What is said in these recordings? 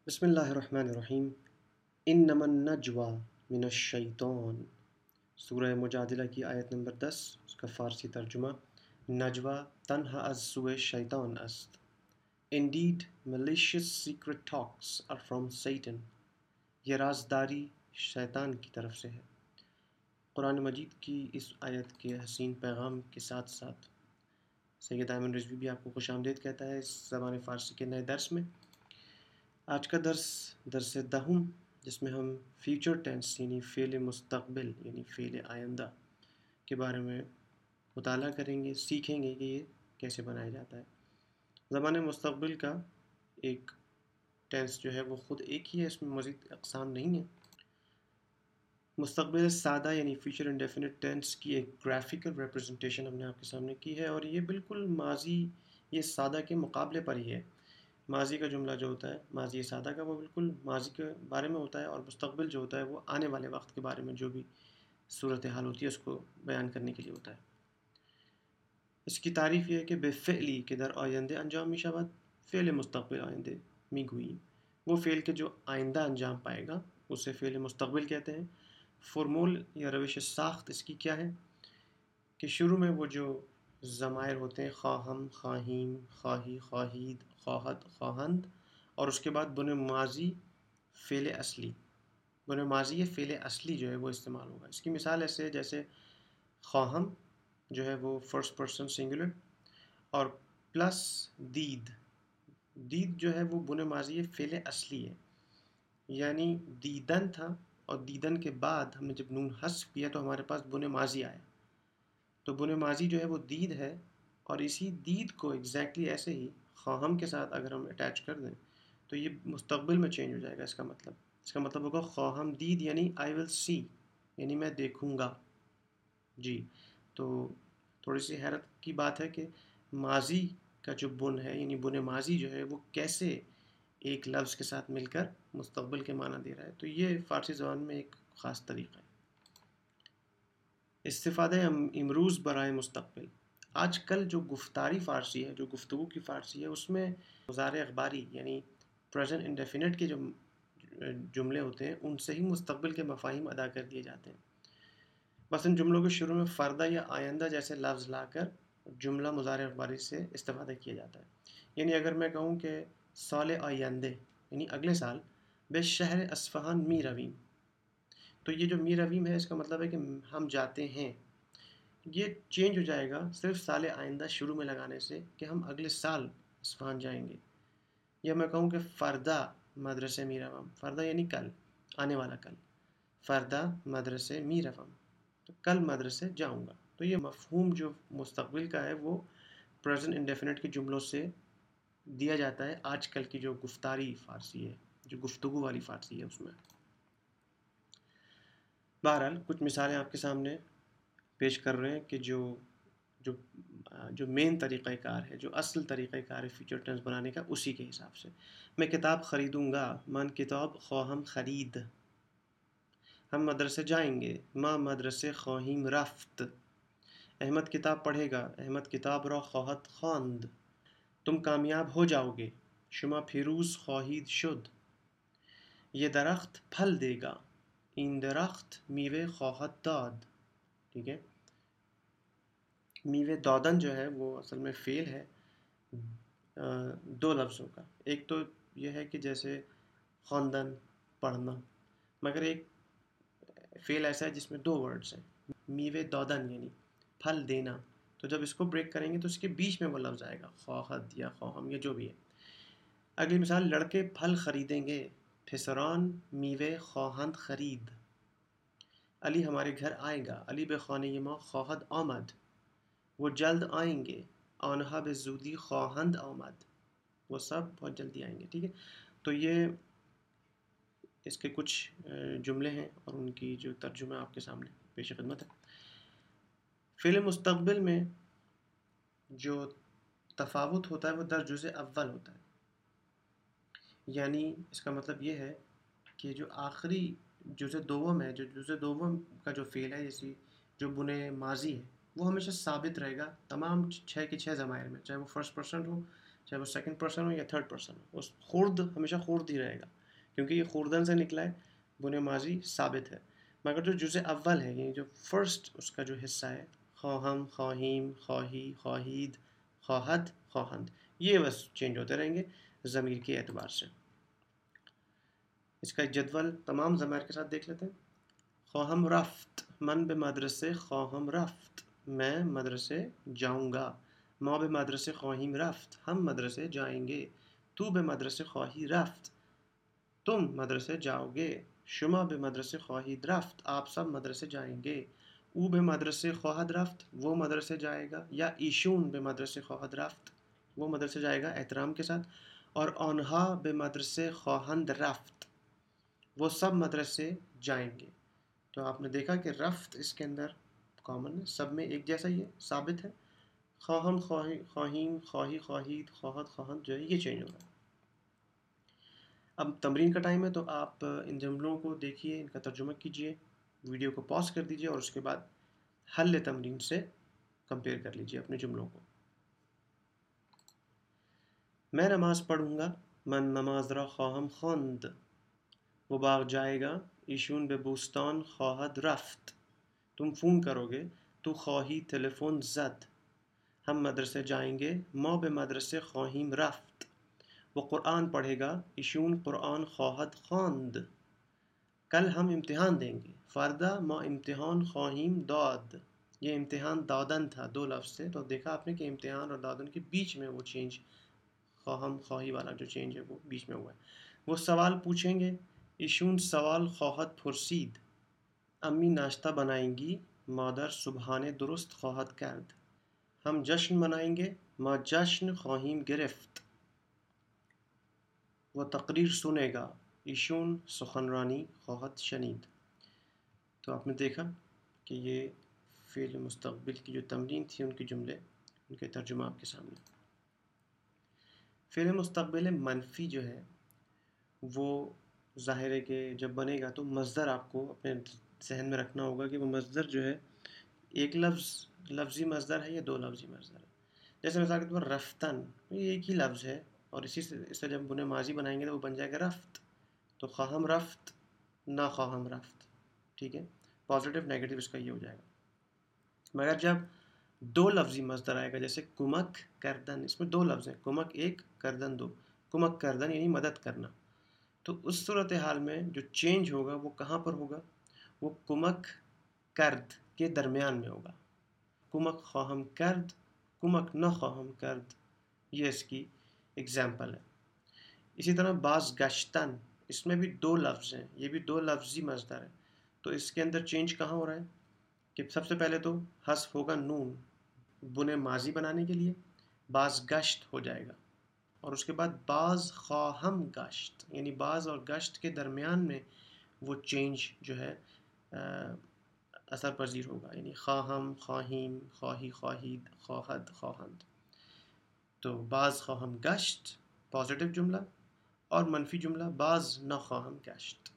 بسم اللہ الرحمن الرحیم انما النجوى من الشیطان، سورہ مجادلہ کی آیت نمبر 10، اس کا فارسی ترجمہ نجوہ تنہا از سوئے شیطان است. Indeed, malicious secret talks are from Satan. یہ رازداری شیطان کی طرف سے ہے. قرآن مجید کی اس آیت کے حسین پیغام کے ساتھ ساتھ سید ایمن رضوی بھی آپ کو خوش آمدید کہتا ہے اس زبان فارسی کے نئے درس میں. آج کا درس دہم، جس میں ہم فیوچر ٹینس یعنی فعل مستقبل یعنی فعل آئندہ کے بارے میں مطالعہ کریں گے، سیکھیں گے کہ یہ کیسے بنایا جاتا ہے. زمان مستقبل کا ایک ٹینس جو ہے وہ خود ایک ہی ہے، اس میں مزید اقسام نہیں ہیں. مستقبل سادہ یعنی فیوچر انڈیفینٹ ٹینس کی ایک گرافیکل ریپرزنٹیشن ہم نے آپ کے سامنے کی ہے، اور یہ بالکل ماضی یہ سادہ کے مقابلے پر ہی ہے. ماضی کا جملہ جو ہوتا ہے ماضی سادہ کا، وہ بالکل ماضی کے بارے میں ہوتا ہے، اور مستقبل جو ہوتا ہے وہ آنے والے وقت کے بارے میں جو بھی صورتحال ہوتی ہے اس کو بیان کرنے کے لیے ہوتا ہے. اس کی تعریف یہ ہے کہ بے فعلی کے در آینده انجام می شود، فعل مستقبل آینده می گوییم. وہ فعل کے جو آئندہ انجام پائے گا اسے فعل مستقبل کہتے ہیں. فرمول یا روش ساخت اس کی کیا ہے کہ شروع میں وہ جو ضمائر ہوتے ہیں خواہم، خواہیم، خواہی، خواہید، خواہد، خواہند، اور اس کے بعد بن ماضی فعل اصلی. بن ماضی فعل اصلی جو ہے وہ استعمال ہوگا. اس کی مثال ایسے ہے جیسے خواہم جو ہے وہ فرسٹ پرسن سنگولر، اور پلس دید. دید جو ہے وہ بن ماضی فعل اصلی ہے، یعنی دیدن تھا، اور دیدن کے بعد ہم نے جب نون حذف کیا تو ہمارے پاس بن ماضی آیا. تو بن ماضی جو ہے وہ دید ہے، اور اسی دید کو ایگزیکٹلی ایسے ہی خواہم کے ساتھ اگر ہم اٹیچ کر دیں تو یہ مستقبل میں چینج ہو جائے گا. اس کا مطلب ہوگا خواہم دید یعنی آئی ول سی، یعنی میں دیکھوں گا. جی، تو تھوڑی سی حیرت کی بات ہے کہ ماضی کا جو بن ہے یعنی بن ماضی جو ہے وہ کیسے ایک لفظ کے ساتھ مل کر مستقبل کے معنی دے رہا ہے. تو یہ فارسی زبان میں ایک خاص طریقہ ہے. استفادہ امروز برائے مستقبل. آج کل جو گفتاری فارسی ہے، جو گفتگو کی فارسی ہے، اس میں مضارع اخباری یعنی پریزنٹ انڈیفینٹ کے جو جملے ہوتے ہیں ان سے ہی مستقبل کے مفاہیم ادا کر دیے جاتے ہیں. مثلا جملوں کے شروع میں فردہ یا آئندہ جیسے لفظ لا کر جملہ مضارع اخباری سے استفادہ کیا جاتا ہے. یعنی اگر میں کہوں کہ سال آئندہ یعنی اگلے سال بے شہر اصفہان می رویم، تو یہ جو می رویم ہے اس کا مطلب ہے کہ ہم جاتے ہیں. یہ چینج ہو جائے گا صرف سال آئندہ شروع میں لگانے سے کہ ہم اگلے سال اصفہان جائیں گے. یا میں کہوں کہ فردہ مدرسے می روم، فردہ یعنی کل، آنے والا کل. فردہ مدرسے می روم، تو کل مدرسے جاؤں گا. تو یہ مفہوم جو مستقبل کا ہے وہ پریزنٹ انڈیفینٹ کے جملوں سے دیا جاتا ہے آج کل کی جو گفتاری فارسی ہے، جو گفتگو والی فارسی ہے اس میں. بہرحال کچھ مثالیں آپ کے سامنے پیش کر رہے ہیں کہ جو مین طریقہ کار ہے، جو اصل طریقہ کار ہے فیوچر ٹینس بنانے کا، اسی کے حساب سے. میں کتاب خریدوں گا، من کتاب خواہم خرید. ہم مدرسے جائیں گے، ما مدرسے خواہیم رفت. احمد کتاب پڑھے گا، احمد کتاب را خواہد خواند. تم کامیاب ہو جاؤ گے، شما پیروز خواہید شد. یہ درخت پھل دے گا، این درخت میوه خواہد داد. ٹھیک ہے. میوه دادن جو ہے وہ اصل میں فعل ہے دو لفظوں کا. ایک تو یہ ہے کہ جیسے خواندن، پڑھنا، مگر ایک فعل ایسا ہے جس میں دو ورڈز ہیں. میوه دادن یعنی پھل دینا، تو جب اس کو بریک کریں گے تو اس کے بیچ میں وہ لفظ آئے گا، خواہد یا خواہم یا جو بھی ہے. اگلی مثال، لڑکے پھل خریدیں گے، پسران میوه خواہند خرید. علی ہمارے گھر آئے گا، علی به خانه ما خواهد آمد. وہ جلد آئیں گے، آنها به زودی خواهند آمد. وہ سب بہت جلدی آئیں گے. ٹھیک ہے. تو یہ اس کے کچھ جملے ہیں اور ان کی جو ترجمہ آپ کے سامنے پیش خدمت ہے. فعل مستقبل میں جو تفاوت ہوتا ہے وہ در جزء اول ہوتا ہے. یعنی اس کا مطلب یہ ہے کہ جو آخری جزء دوم ہے، جو جزء دوم کا جو فعل ہے، جیسے جو بنے ماضی ہے، وہ ہمیشہ ثابت رہے گا تمام 6 کے 6 ضمائر میں، چاہے وہ فرسٹ پرسن ہو، چاہے وہ سیکنڈ پرسن ہو یا تھرڈ پرسن ہو. اس خرد ہمیشہ خرد ہی رہے گا. کیونکہ یہ خوردن سے نکلا ہے، بنے ماضی ثابت ہے. مگر جو جزء اول ہے، یعنی جو فرسٹ اس کا جو حصہ ہے، خواہم، خواہیم، خواہی، خواہید، خواہد، خواہند، یہ بس چینج ہوتے رہیں گے ضمیر کے اعتبار سے. اس کا ایک جدول تمام ضمائر کے ساتھ دیکھ لیتے ہیں. خواہم رفت، من به مدرسه خواہم رفت، میں مدرسے جاؤں گا. ما به مدرسه خواہیم رفت، ہم مدرسے جائیں گے. تو به مدرسه خواہی رفت، تم مدرسے جاؤ گے. شما به مدرسه خواہید رفت، آپ سب مدرسے جائیں گے. او به مدرسه خواہد رفت، وہ مدرسے جائے گا. یا ایشون به مدرسه خواہد رفت، وہ مدرسے جائے گا احترام کے ساتھ. اور آنہا به مدرسه خواہند رفت، وہ سب مدرسے جائیں گے. تو آپ نے دیکھا کہ رفت اس کے اندر کامن ہے، سب میں ایک جیسا ہی ہے، ثابت ہے. خواہم، خواہیم، خواہی، خواہید، خواہد، خواہند جو ہے یہ چینج ہو رہا ہے. اب تمرین کا ٹائم ہے، تو آپ ان جملوں کو دیکھیے، ان کا ترجمہ کیجئے، ویڈیو کو پاز کر دیجئے اور اس کے بعد حل تمرین سے کمپیئر کر لیجئے اپنے جملوں کو. میں نماز پڑھوں گا، من نماز را خواہم خواند. وہ باغ جائے گا، ایشون به بوستان خواہد رفت. تم فون کرو گے، تو خواہی تلفن زد. ہم مدرسے جائیں گے، ما به مدرسه خواہیم رفت. وہ قرآن پڑھے گا، ایشون قرآن خواہد خواند. کل ہم امتحان دیں گے، فردا ما امتحان خواہیم داد. یہ امتحان دادن تھا، دو لفظ سے، تو دیکھا آپ نے کہ امتحان اور دادن کے بیچ میں وہ چینج، خواہم خواہی والا جو چینج ہے وہ بیچ میں ہوا ہے. وہ سوال پوچھیں گے، ایشون سوال خواہد پرسید. امی ناشتہ بنائیں گی، مادر صبحانه درست خواہد کرد. ہم جشن منائیں گے، ما جشن خواہیم گرفت. وہ تقریر سنے گا، ایشون سخنرانی خواہد شنید. تو آپ نے دیکھا کہ یہ فعل مستقبل کی جو تمرین تھی، ان کے جملے، ان کے ترجمہ آپ کے سامنے. فعل مستقبل منفی جو ہے وہ ظاہر ہے کہ جب بنے گا تو مصدر آپ کو اپنے ذہن میں رکھنا ہوگا کہ وہ مصدر جو ہے ایک لفظی مصدر ہے یا دو لفظی مصدر ہے. جیسے مثال کے طور پر رفتن، یہ ایک ہی لفظ ہے، اور اسی سے اس سے جب بنے ماضی بنائیں گے تو وہ بن جائے گا رفت. تو خواہم رفت، نہ خواہم رفت، ٹھیک ہے، پازیٹیو نیگیٹو اس کا یہ ہو جائے گا. مگر جب دو لفظی مصدر آئے گا، جیسے کمک کردن، اس میں دو لفظ ہیں، کمک ایک، کردن دو. کمک کردن یعنی مدد کرنا. تو اس صورتحال میں جو چینج ہوگا وہ کہاں پر ہوگا؟ وہ کمک کرد کے درمیان میں ہوگا. کمک خواہم کرد، کمک نہ خواہم کرد، یہ اس کی اگزامپل ہے. اسی طرح باز گشتن، اس میں بھی دو لفظ ہیں، یہ بھی دو لفظی مصدر ہے. تو اس کے اندر چینج کہاں ہو رہا ہے کہ سب سے پہلے تو حذف ہوگا نون بنے ماضی بنانے کے لیے، باز گشت ہو جائے گا، اور اس کے بعد باز خواہم گشت، یعنی باز اور گشت کے درمیان میں وہ چینج جو ہے اثر پذیر ہوگا، یعنی خواہم، خواہیم، خواہی، خواہید، خواہد، خواہند. تو باز خواہم گشت پازیٹیو جملہ، اور منفی جملہ باز نہ خواہم گشت.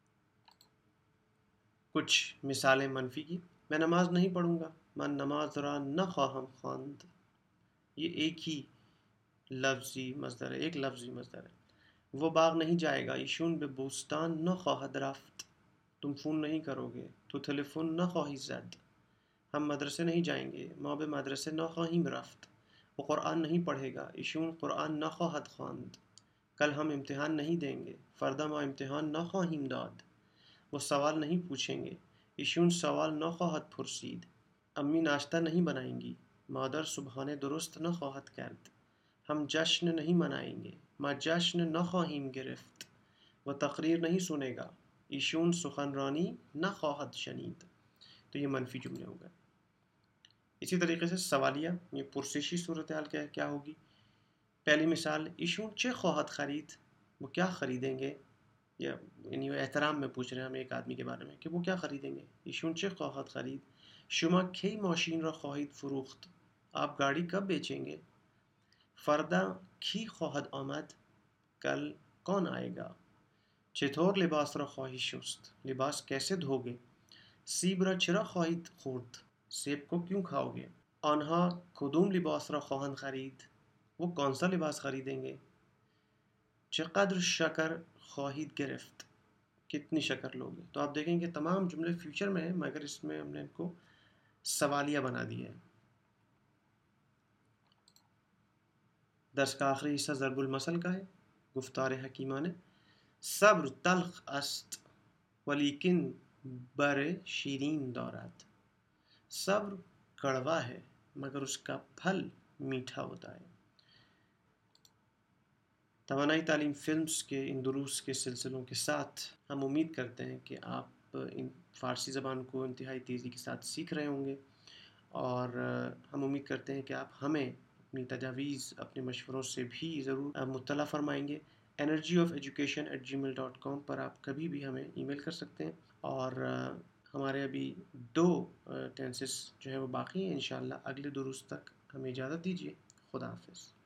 کچھ مثالیں منفی کی. میں نماز نہیں پڑھوں گا، من نماز را نہ خواہم خواند. یہ ایک ہی لفظی مصدر ہے، ایک لفظی مصدر ہے. وہ باغ نہیں جائے گا، ایشون به بوستان نہ خواہد رفت. تم فون نہیں کرو گے، تو تلفن نہ خواہی زد. ہم مدرسے نہیں جائیں گے، ما به مدرسه نہ خواہیم رفت. وہ قرآن نہیں پڑھے گا، ایشون قرآن نہ خواہد خواند. کل ہم امتحان نہیں دیں گے، فردا ما امتحان نہ خواہیم داد. وہ سوال نہیں پوچھیں گے، ایشون سوال نہ خواہد پرسید. امی ناشتہ نہیں بنائیں گی، مادر صبحانه درست نہ خواہد کرد. ہم جشن نہیں منائیں گے، ما جشن نہ خواہیم گرفت. وہ تقریر نہیں سنے گا، ایشون سخنرانی نہ خواہد شنید. تو یہ منفی جملے ہو گئے. اسی طریقے سے سوالیہ، یہ پرسشی صورتحال کیا ہوگی؟ پہلی مثال، ایشون چه خواہد خرید، وہ کیا خریدیں گے، یا یعنی وہ احترام میں پوچھ رہے ہیں ہم ایک آدمی کے بارے میں کہ وہ کیا خریدیں گے. ایشون چه خواہد خرید. شما کی ماشین را خواهید فروخت، آپ گاڑی کب بیچیں گے. فردا کی خواهد آمد، کل کون آئے گا. چطور لباس را خواهی شست، لباس کیسے دھوگے. سیب را چرا خواهید خورد، سیب کو کیوں کھاؤ گے. آنها کدوم لباس را خواهند خرید، وہ کون سا لباس خریدیں گے. چقدر شکر خواہید گرفت، کتنی شکر لوگے. تو آپ دیکھیں کہ تمام جملے فیوچر میں ہیں مگر اس میں ہم نے ان کو سوالیہ بنا دیا ہے. درس کا آخری حصہ ضرب المثل کا ہے. گفتار حکیمانه صبر تلخ است ولیکن بر شیرین دارد. صبر کڑوا ہے مگر اس کا پھل میٹھا ہوتا ہے. توانائی تعلیم فلمز کے ان دروس کے سلسلوں کے ساتھ ہم امید کرتے ہیں کہ آپ ان فارسی زبان کو انتہائی تیزی کے ساتھ سیکھ رہے ہوں گے، اور ہم امید کرتے ہیں کہ آپ ہمیں اپنی تجاویز، اپنے مشوروں سے بھی ضرور مطلع فرمائیں گے. energyoфeducation@gmail.com پر آپ کبھی بھی ہمیں ای میل کر سکتے ہیں. اور ہمارے ابھی 2 ٹینسز جو ہیں وہ باقی ہیں. انشاءاللہ اگلے دروس تک ہمیں اجازت دیجیے. خدا حافظ.